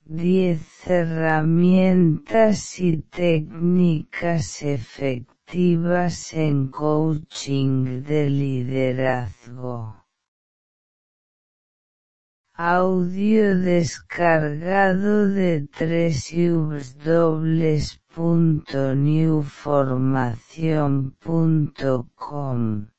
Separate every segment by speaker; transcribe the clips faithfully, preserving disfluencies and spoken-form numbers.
Speaker 1: diez herramientas y técnicas efectivas en coaching de liderazgo. Audio descargado de doble u doble u doble u punto new formación punto com.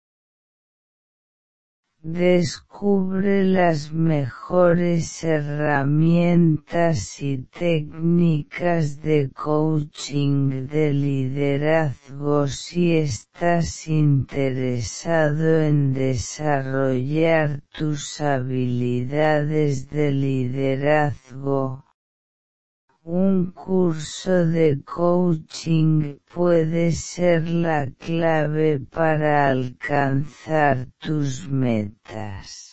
Speaker 1: Descubre las mejores herramientas y técnicas de coaching de liderazgo si estás interesado en desarrollar tus habilidades de liderazgo. Un curso de coaching puede ser la clave para alcanzar tus metas.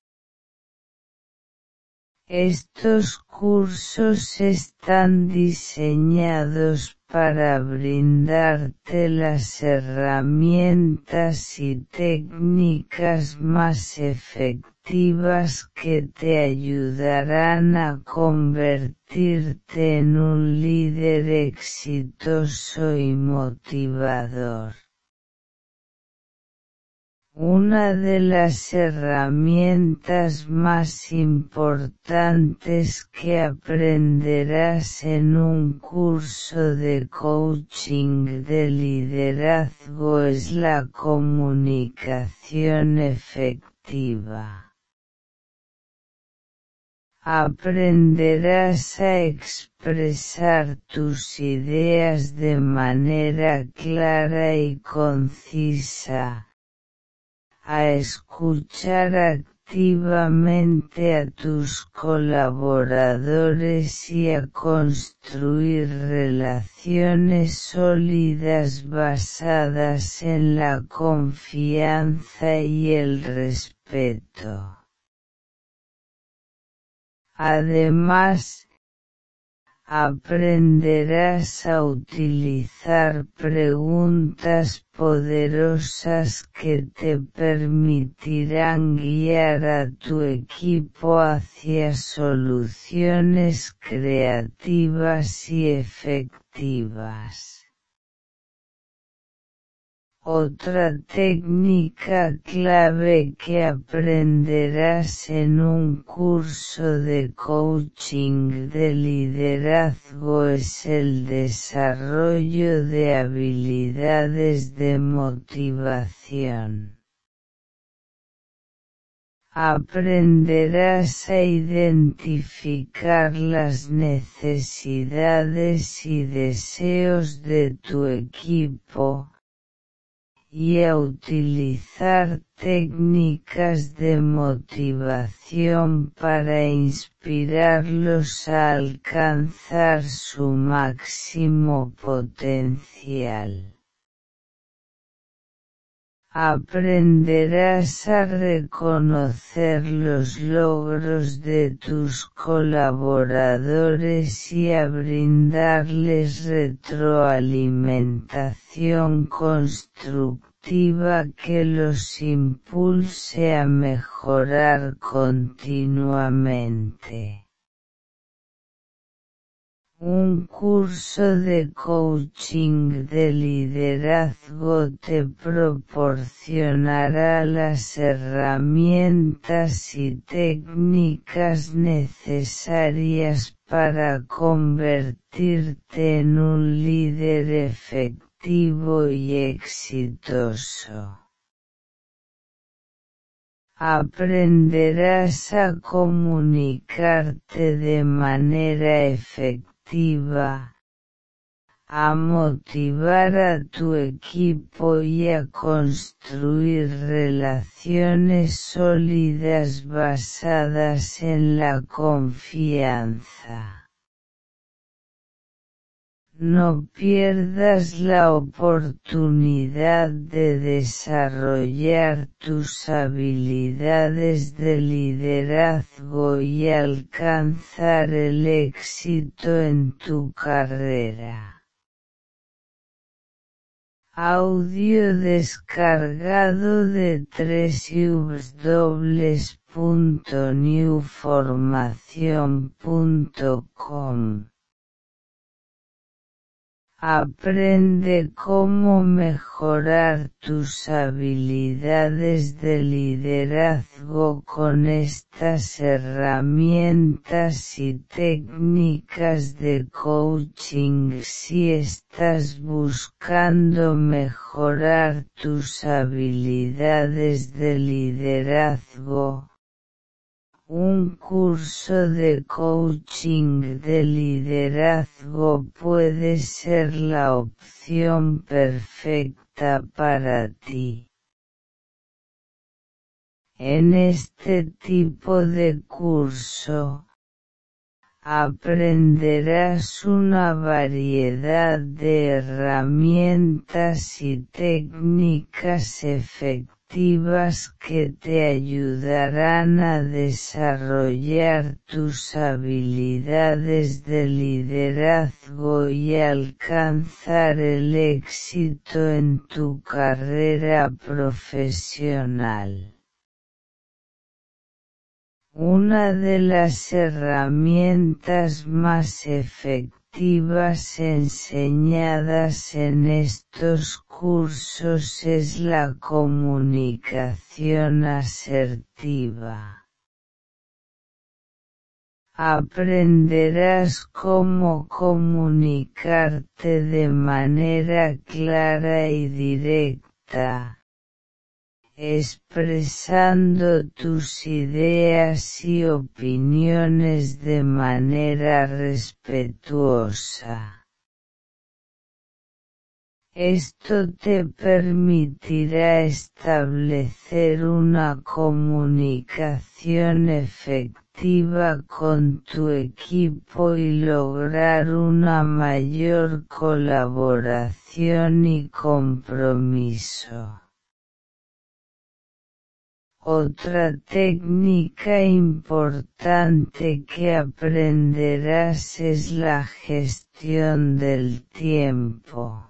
Speaker 1: Estos cursos están diseñados para brindarte las herramientas y técnicas más efectivas que te ayudarán a convertirte en un líder exitoso y motivador. Una de las herramientas más importantes que aprenderás en un curso de coaching de liderazgo es la comunicación efectiva. Aprenderás a expresar tus ideas de manera clara y concisa, a escuchar activamente a tus colaboradores y a construir relaciones sólidas basadas en la confianza y el respeto. Además, aprenderás a utilizar preguntas poderosas que te permitirán guiar a tu equipo hacia soluciones creativas y efectivas. Otra técnica clave que aprenderás en un curso de coaching de liderazgo es el desarrollo de habilidades de motivación. Aprenderás a identificar las necesidades y deseos de tu equipo, y a utilizar técnicas de motivación para inspirarlos a alcanzar su máximo potencial. Aprenderás a reconocer los logros de tus colaboradores y a brindarles retroalimentación constructiva que los impulse a mejorar continuamente. Un curso de coaching de liderazgo te proporcionará las herramientas y técnicas necesarias para convertirte en un líder efectivo y exitoso. Aprenderás a comunicarte de manera efectiva, a motivar a tu equipo y a construir relaciones sólidas basadas en la confianza. No pierdas la oportunidad de desarrollar tus habilidades de liderazgo y alcanzar el éxito en tu carrera. Audio descargado de doble u doble u doble u punto new formación punto com. Aprende cómo mejorar tus habilidades de liderazgo con estas herramientas y técnicas de coaching. Si estás buscando mejorar tus habilidades de liderazgo, un curso de coaching de liderazgo puede ser la opción perfecta para ti. En este tipo de curso, aprenderás una variedad de herramientas y técnicas efectivas que te ayudarán a desarrollar tus habilidades de liderazgo y alcanzar el éxito en tu carrera profesional. Una de las herramientas más efectivas enseñadas en estos cursos es la comunicación asertiva. Aprenderás cómo comunicarte de manera clara y directa, expresando tus ideas y opiniones de manera respetuosa. Esto te permitirá establecer una comunicación efectiva con tu equipo y lograr una mayor colaboración y compromiso. Otra técnica importante que aprenderás es la gestión del tiempo.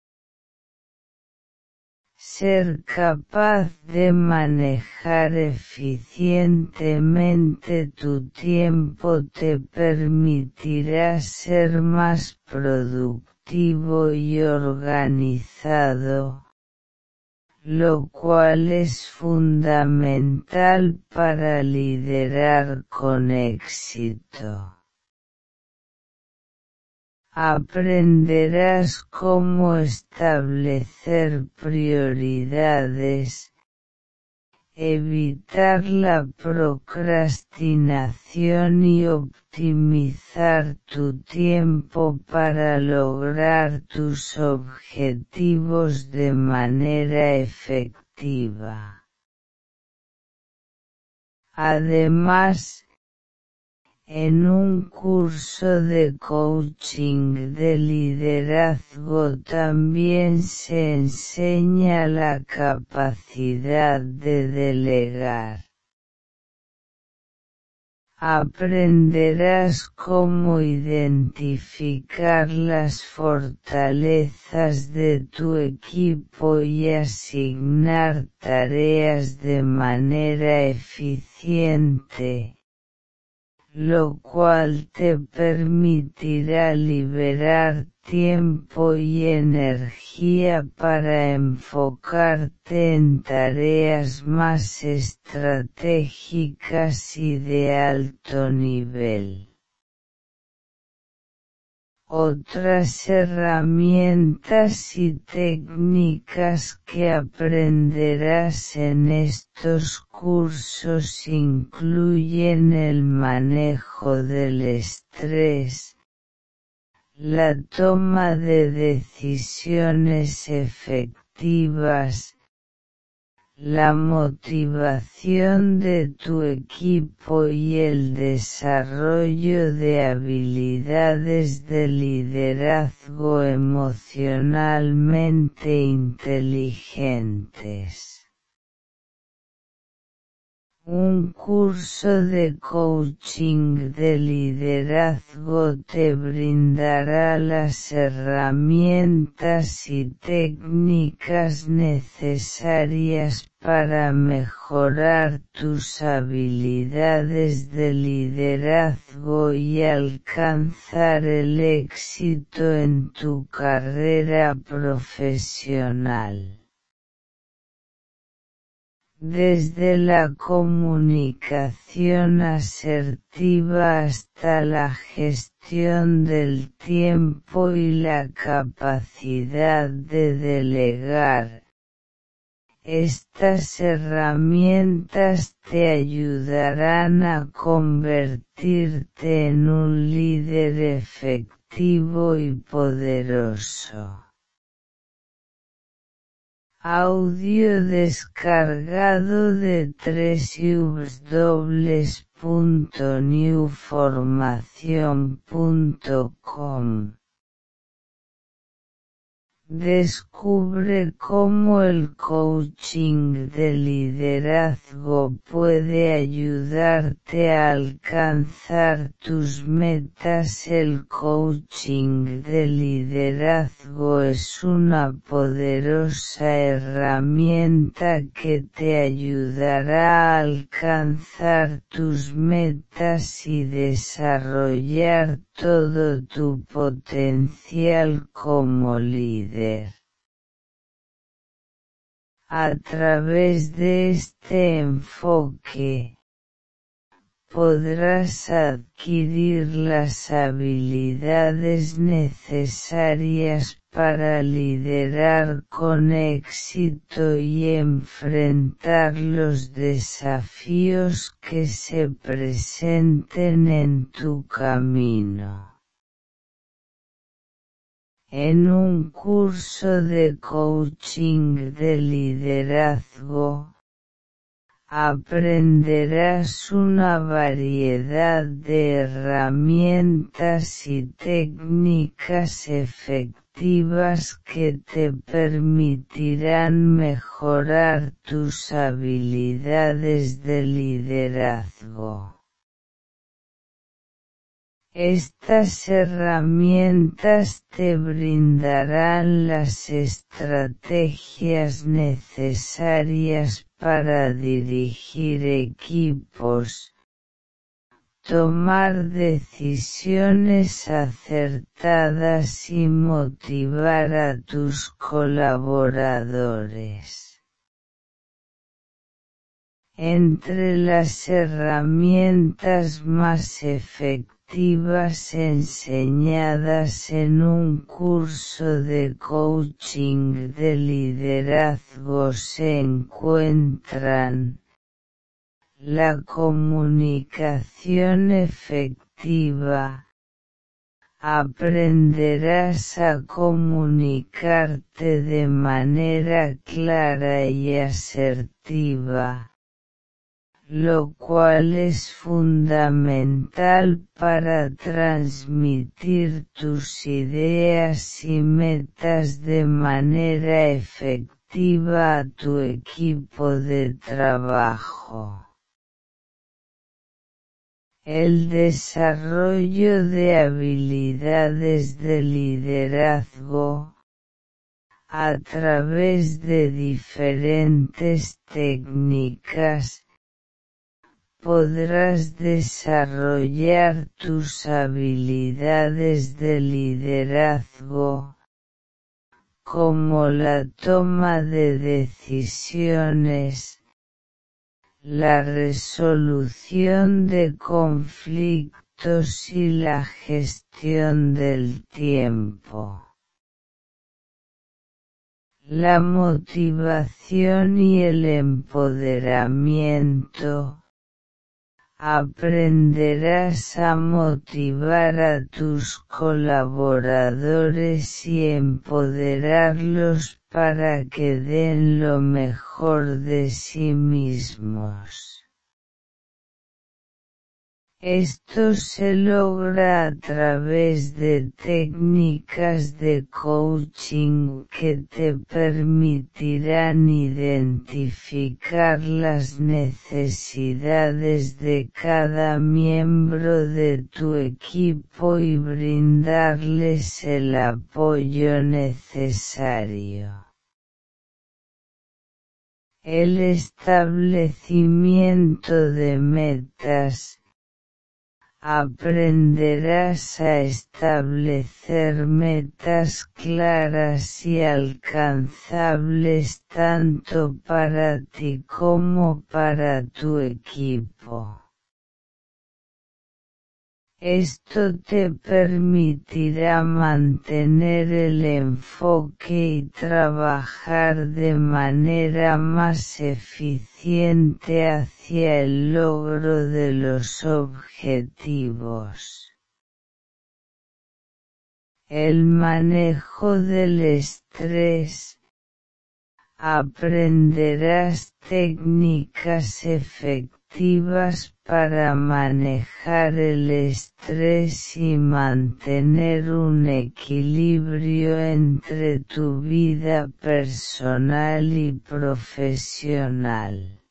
Speaker 1: Ser capaz de manejar eficientemente tu tiempo te permitirá ser más productivo y organizado, lo cual es fundamental para liderar con éxito. Aprenderás cómo establecer prioridades, evitar la procrastinación y optimizar tu tiempo para lograr tus objetivos de manera efectiva. Además, en un curso de coaching de liderazgo también se enseña la capacidad de delegar. Aprenderás cómo identificar las fortalezas de tu equipo y asignar tareas de manera eficiente, lo cual te permitirá liberar tiempo y energía para enfocarte en tareas más estratégicas y de alto nivel. Otras herramientas y técnicas que aprenderás en estos cursos incluyen el manejo del estrés, la toma de decisiones efectivas, la motivación de tu equipo y el desarrollo de habilidades de liderazgo emocionalmente inteligentes. Un curso de coaching de liderazgo te brindará las herramientas y técnicas necesarias para mejorar tus habilidades de liderazgo y alcanzar el éxito en tu carrera profesional. Desde la comunicación asertiva hasta la gestión del tiempo y la capacidad de delegar, estas herramientas te ayudarán a convertirte en un líder efectivo y poderoso. Audio descargado de doble u doble u doble u punto new formación punto com. Descubre cómo el coaching de liderazgo puede ayudarte a alcanzar tus metas. El coaching de liderazgo es una poderosa herramienta que te ayudará a alcanzar tus metas y desarrollar todo tu potencial como líder. A través de este enfoque, podrás adquirir las habilidades necesarias para liderar con éxito y enfrentar los desafíos que se presenten en tu camino. En un curso de coaching de liderazgo, aprenderás una variedad de herramientas y técnicas efectivas que te permitirán mejorar tus habilidades de liderazgo. Estas herramientas te brindarán las estrategias necesarias para dirigir equipos, tomar decisiones acertadas y motivar a tus colaboradores. Entre las herramientas más efectivas enseñadas en un curso de coaching de liderazgo se encuentran: la comunicación efectiva. Aprenderás a comunicarte de manera clara y asertiva, lo cual es fundamental para transmitir tus ideas y metas de manera efectiva a tu equipo de trabajo. El desarrollo de habilidades de liderazgo a través de diferentes técnicas. Podrás desarrollar tus habilidades de liderazgo, como la toma de decisiones, la resolución de conflictos y la gestión del tiempo. La motivación y el empoderamiento. Aprenderás a motivar a tus colaboradores y empoderarlos para que den lo mejor de sí mismos. Esto se logra a través de técnicas de coaching que te permitirán identificar las necesidades de cada miembro de tu equipo y brindarles el apoyo necesario. El establecimiento de metas. Aprenderás a establecer metas claras y alcanzables tanto para ti como para tu equipo. Esto te permitirá mantener el enfoque y trabajar de manera más eficiente hacia el logro de los objetivos. El manejo del estrés. Aprenderás técnicas efectivas para manejar el estrés y mantener un equilibrio entre tu vida personal y profesional.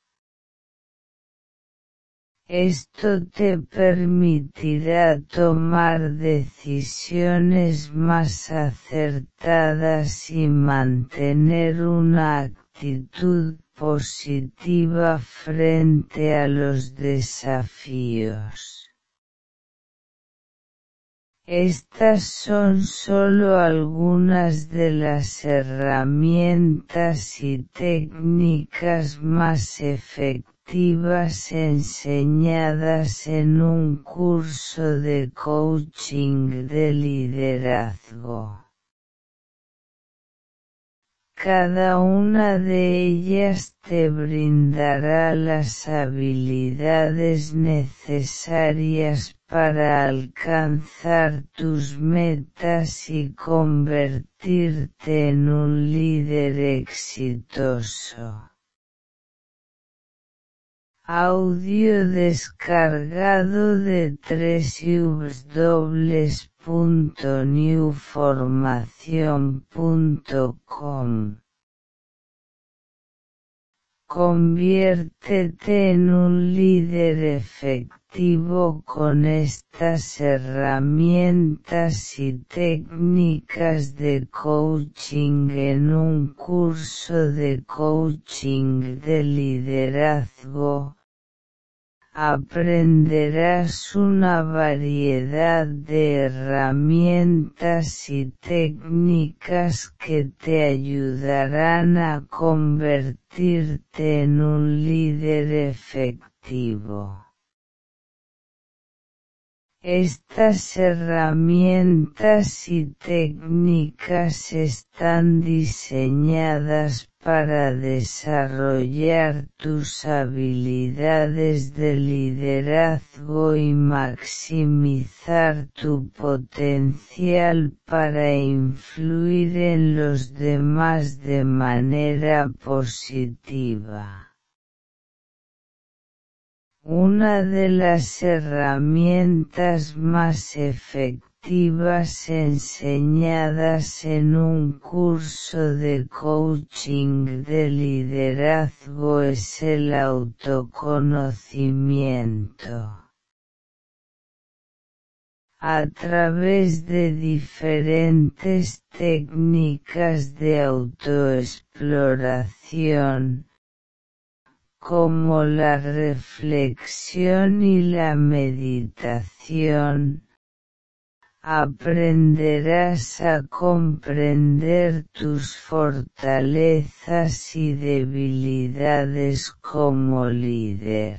Speaker 1: Esto te permitirá tomar decisiones más acertadas y mantener una actitud positiva frente a los desafíos. Estas son solo algunas de las herramientas y técnicas más efectivas enseñadas en un curso de coaching de liderazgo. Cada una de ellas te brindará las habilidades necesarias para alcanzar tus metas y convertirte en un líder exitoso. Audio descargado de doble u doble u doble u punto new formación punto com. Conviértete en un líder efectivo con estas herramientas y técnicas de coaching en un curso de coaching de liderazgo. Aprenderás una variedad de herramientas y técnicas que te ayudarán a convertirte en un líder efectivo. Estas herramientas y técnicas están diseñadas para desarrollar tus habilidades de liderazgo y maximizar tu potencial para influir en los demás de manera positiva. Una de las herramientas más efectivas enseñadas en un curso de coaching de liderazgo es el autoconocimiento. A través de diferentes técnicas de autoexploración, como la reflexión y la meditación, aprenderás a comprender tus fortalezas y debilidades como líder.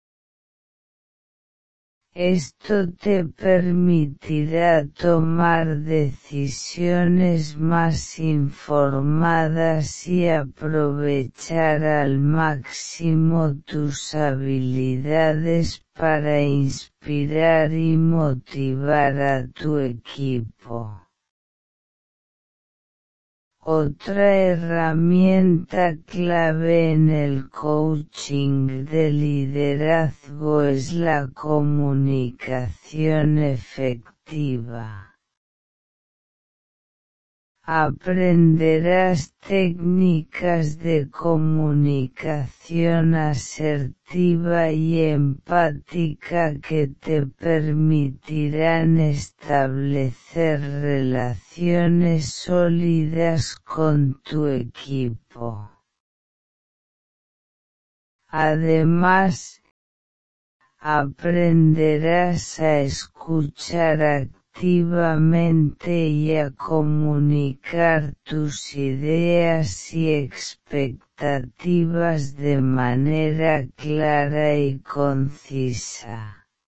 Speaker 1: Esto te permitirá tomar decisiones más informadas y aprovechar al máximo tus habilidades para inspirar y motivar a tu equipo. Otra herramienta clave en el coaching de liderazgo es la comunicación efectiva. Aprenderás técnicas de comunicación asertiva y empática que te permitirán establecer relaciones sólidas con tu equipo. Además, aprenderás a escuchar activamente y a comunicar tus ideas y expectativas de manera clara y concisa.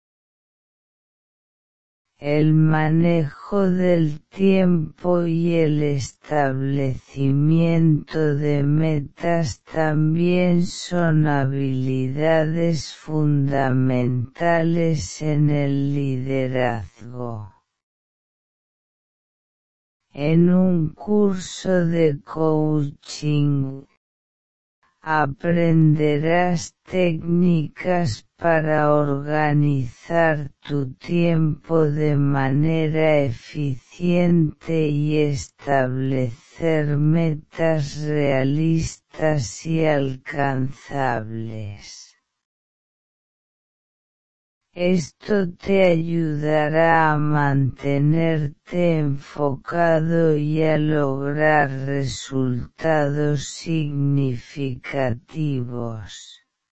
Speaker 1: El manejo del tiempo y el establecimiento de metas también son habilidades fundamentales en el liderazgo. En un curso de coaching, aprenderás técnicas para organizar tu tiempo de manera eficiente y establecer metas realistas y alcanzables. Esto te ayudará a mantenerte enfocado y a lograr resultados significativos.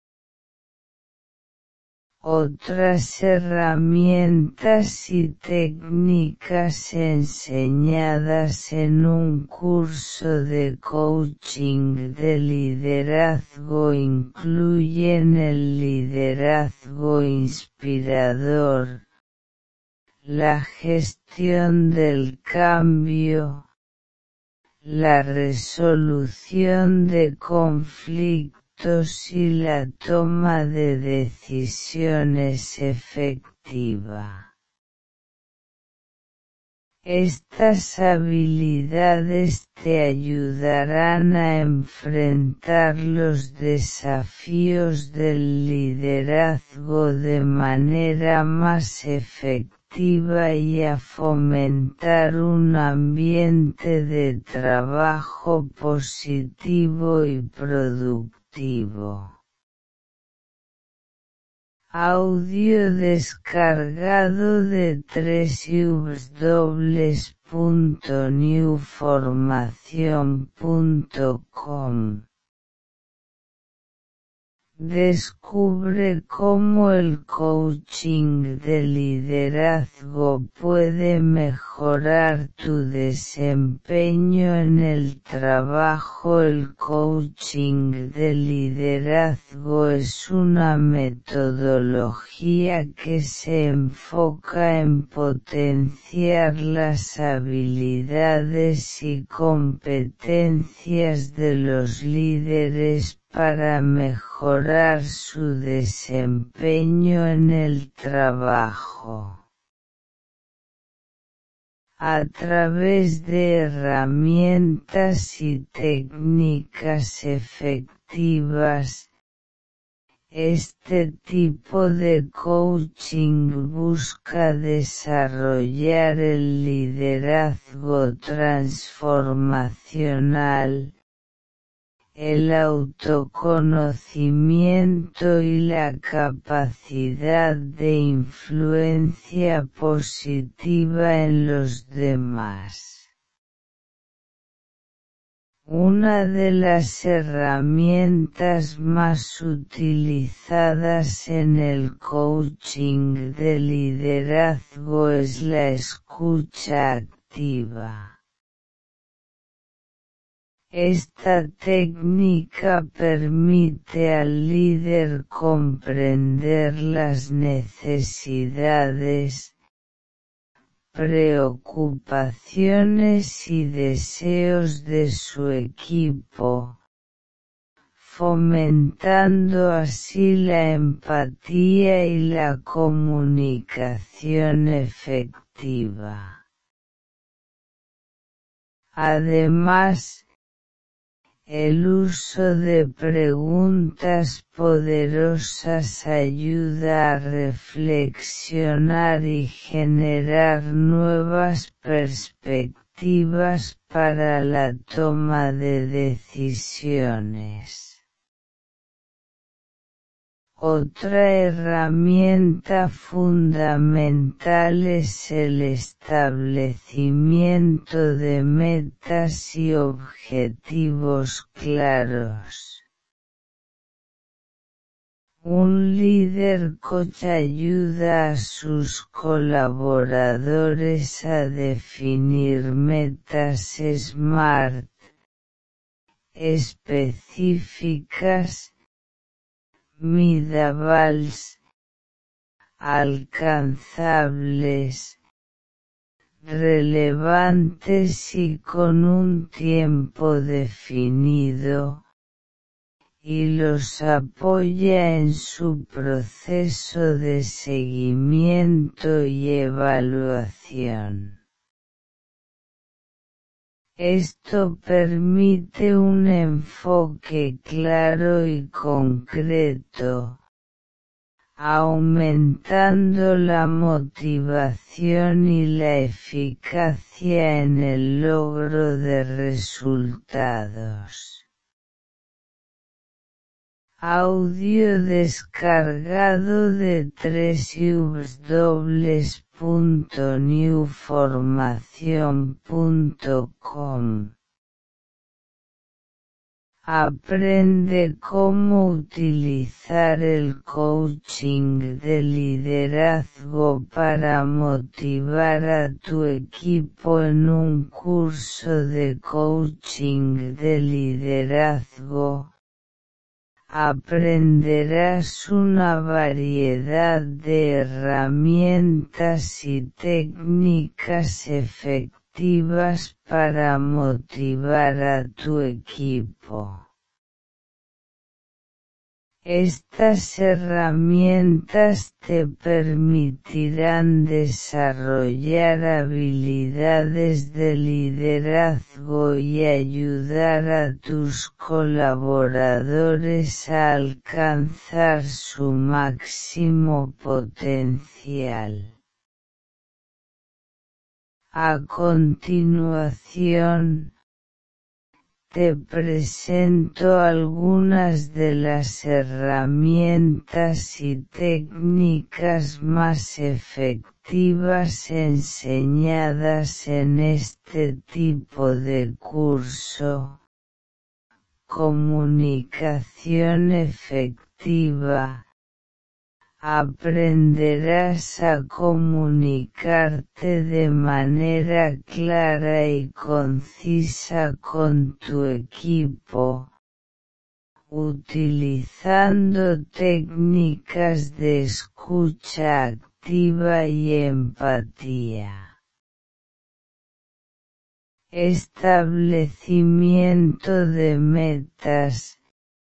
Speaker 1: Otras herramientas y técnicas enseñadas en un curso de coaching de liderazgo incluyen el liderazgo inspirador, la gestión del cambio, la resolución de conflictos y la toma de decisiones efectiva. Estas habilidades te ayudarán a enfrentar los desafíos del liderazgo de manera más efectiva y a fomentar un ambiente de trabajo positivo y productivo. Audio descargado de doble u doble u doble u punto new formación punto com. Descubre cómo el coaching de liderazgo puede mejorar tu desempeño en el trabajo. El coaching de liderazgo es una metodología que se enfoca en potenciar las habilidades y competencias de los líderes para mejorar su desempeño en el trabajo. A través de herramientas y técnicas efectivas, este tipo de coaching busca desarrollar el liderazgo transformacional, el autoconocimiento y la capacidad de influencia positiva en los demás. Una de las herramientas más utilizadas en el coaching de liderazgo es la escucha activa. Esta técnica permite al líder comprender las necesidades, preocupaciones y deseos de su equipo, fomentando así la empatía y la comunicación efectiva. Además, el uso de preguntas poderosas ayuda a reflexionar y generar nuevas perspectivas para la toma de decisiones. Otra herramienta fundamental es el establecimiento de metas y objetivos claros. Un líder coach ayuda a sus colaboradores a definir metas SMART, específicas, measurables, alcanzables, relevantes y con un tiempo definido, y los apoya en su proceso de seguimiento y evaluación. Esto permite un enfoque claro y concreto, aumentando la motivación y la eficacia en el logro de resultados. Audio descargado de doble u doble u doble u punto new formación punto com. Aprende cómo utilizar el coaching de liderazgo para motivar a tu equipo en un curso de coaching de liderazgo. Aprenderás una variedad de herramientas y técnicas efectivas para motivar a tu equipo. Estas herramientas te permitirán desarrollar habilidades de liderazgo y ayudar a tus colaboradores a alcanzar su máximo potencial. A continuación, te presento algunas de las herramientas y técnicas más efectivas enseñadas en este tipo de curso. Comunicación efectiva. Aprenderás a comunicarte de manera clara y concisa con tu equipo, utilizando técnicas de escucha activa y empatía. Establecimiento de metas.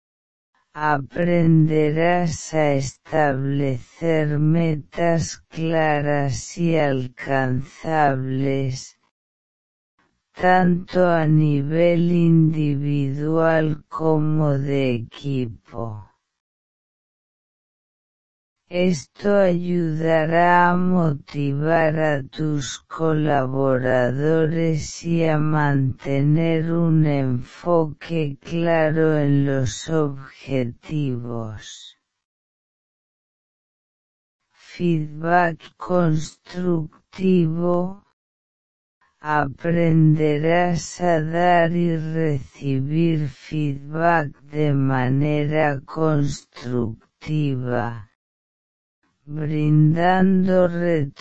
Speaker 1: Aprenderás a establecer metas claras y alcanzables, tanto a nivel individual como de equipo. Esto ayudará a motivar a tus colaboradores y a mantener un enfoque claro en los objetivos. Feedback constructivo. Aprenderás a dar y recibir feedback de manera constructiva, brindando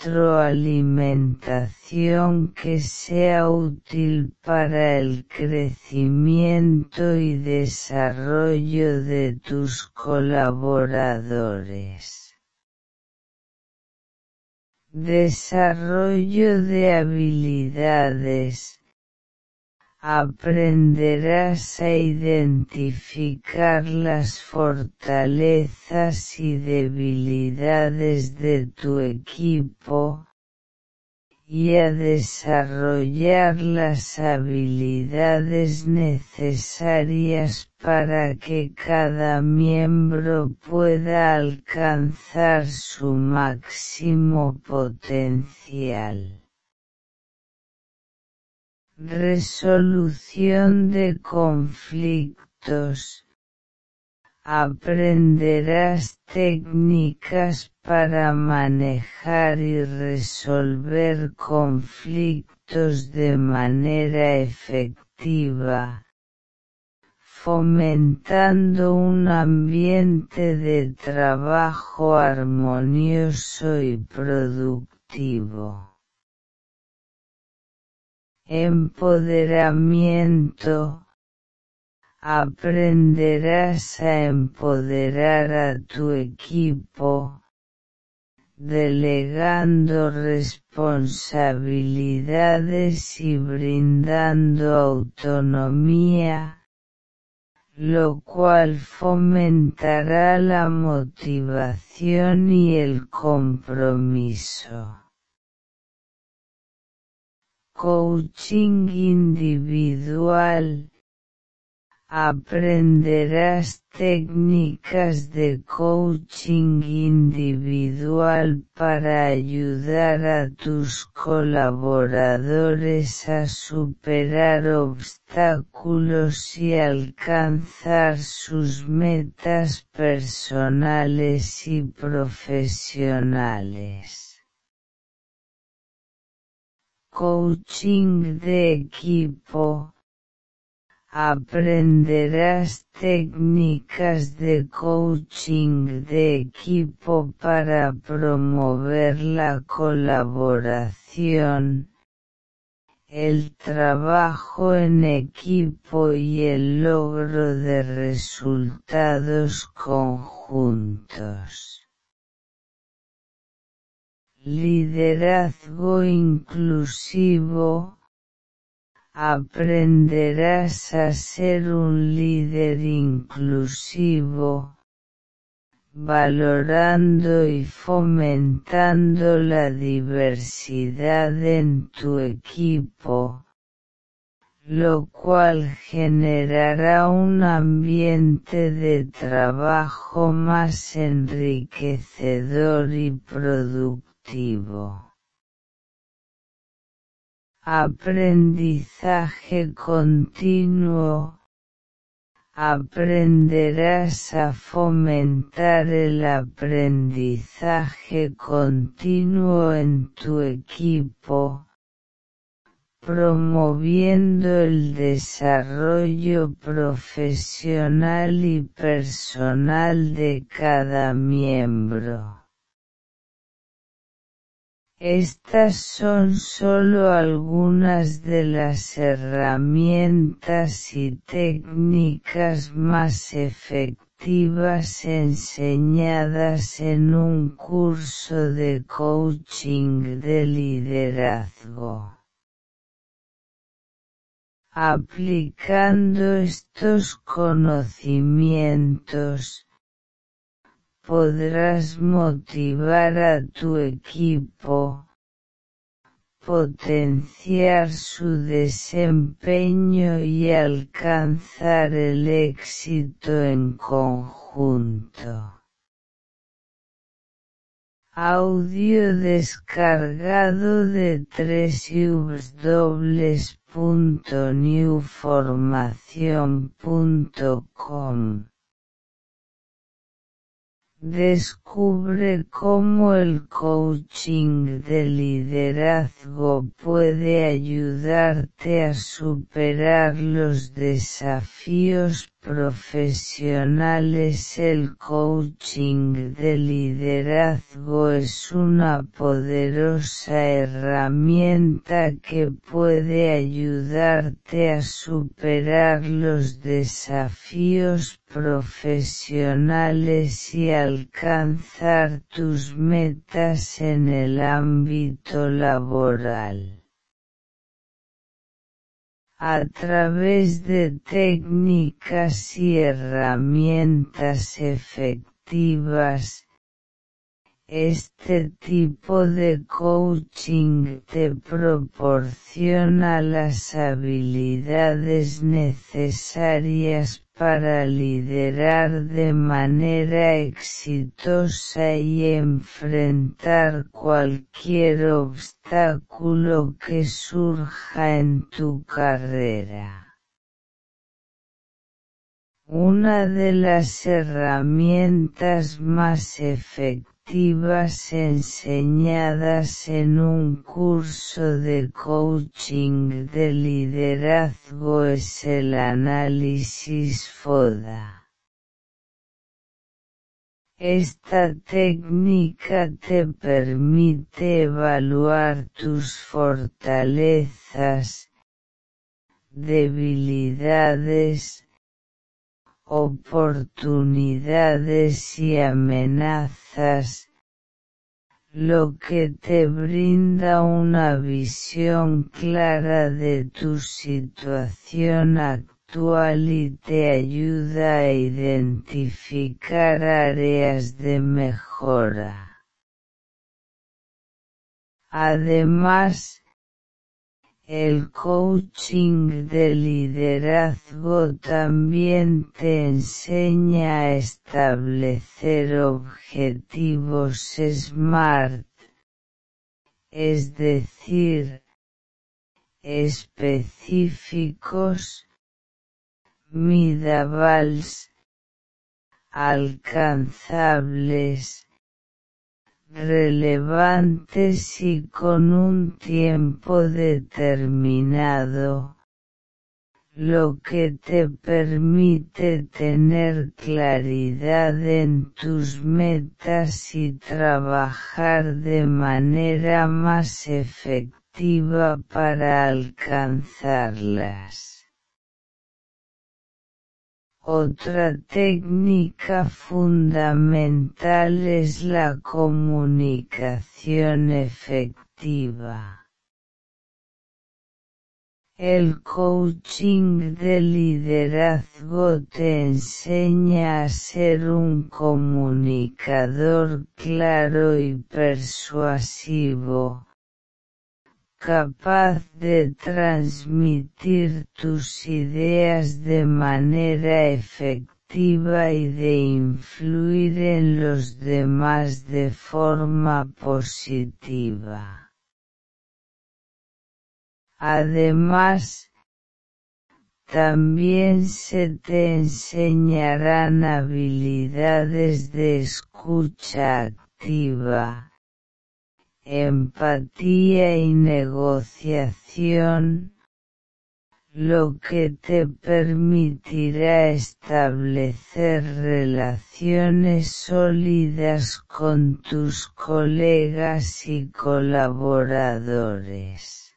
Speaker 1: retroalimentación que sea útil para el crecimiento y desarrollo de tus colaboradores. Desarrollo de habilidades. Aprenderás a identificar las fortalezas y debilidades de tu equipo y a desarrollar las habilidades necesarias para que cada miembro pueda alcanzar su máximo potencial. Resolución de conflictos. Aprenderás técnicas para manejar y resolver conflictos de manera efectiva, fomentando un ambiente de trabajo armonioso y productivo. Empoderamiento. Aprenderás a empoderar a tu equipo, delegando responsabilidades y brindando autonomía, lo cual fomentará la motivación y el compromiso. Coaching individual. Aprenderás técnicas de coaching individual para ayudar a tus colaboradores a superar obstáculos y alcanzar sus metas personales y profesionales. Coaching de equipo. Aprenderás técnicas de coaching de equipo para promover la colaboración, el trabajo en equipo y el logro de resultados conjuntos. Liderazgo inclusivo. Aprenderás a ser un líder inclusivo, valorando y fomentando la diversidad en tu equipo, lo cual generará un ambiente de trabajo más enriquecedor y productivo. Aprendizaje continuo. Aprenderás a fomentar el aprendizaje continuo en tu equipo, promoviendo el desarrollo profesional y personal de cada miembro. Estas son solo algunas de las herramientas y técnicas más efectivas enseñadas en un curso de coaching de liderazgo. Aplicando estos conocimientos, podrás motivar a tu equipo, potenciar su desempeño y alcanzar el éxito en conjunto. Audio descargado de doble u doble u doble u punto new formación punto com. Descubre cómo el coaching de liderazgo puede ayudarte a superar los desafíos profesionales. El coaching de liderazgo es una poderosa herramienta que puede ayudarte a superar los desafíos profesionales y alcanzar tus metas en el ámbito laboral. A través de técnicas y herramientas efectivas, este tipo de coaching te proporciona las habilidades necesarias para liderar de manera exitosa y enfrentar cualquier obstáculo que surja en tu carrera. Una de las herramientas más efectivas efectivas enseñadas en un curso de coaching de liderazgo es el análisis FODA. Esta técnica te permite evaluar tus fortalezas, debilidades, oportunidades y amenazas, lo que te brinda una visión clara de tu situación actual y te ayuda a identificar áreas de mejora. Además, el coaching de liderazgo también te enseña a establecer objetivos SMART, es decir, específicos, medibles, alcanzables, relevantes y con un tiempo determinado, lo que te permite tener claridad en tus metas y trabajar de manera más efectiva para alcanzarlas. Otra técnica fundamental es la comunicación efectiva. El coaching de liderazgo te enseña a ser un comunicador claro y persuasivo, capaz de transmitir tus ideas de manera efectiva y de influir en los demás de forma positiva. Además, también se te enseñarán habilidades de escucha activa, empatía y negociación, lo que te permitirá establecer relaciones sólidas con tus colegas y colaboradores.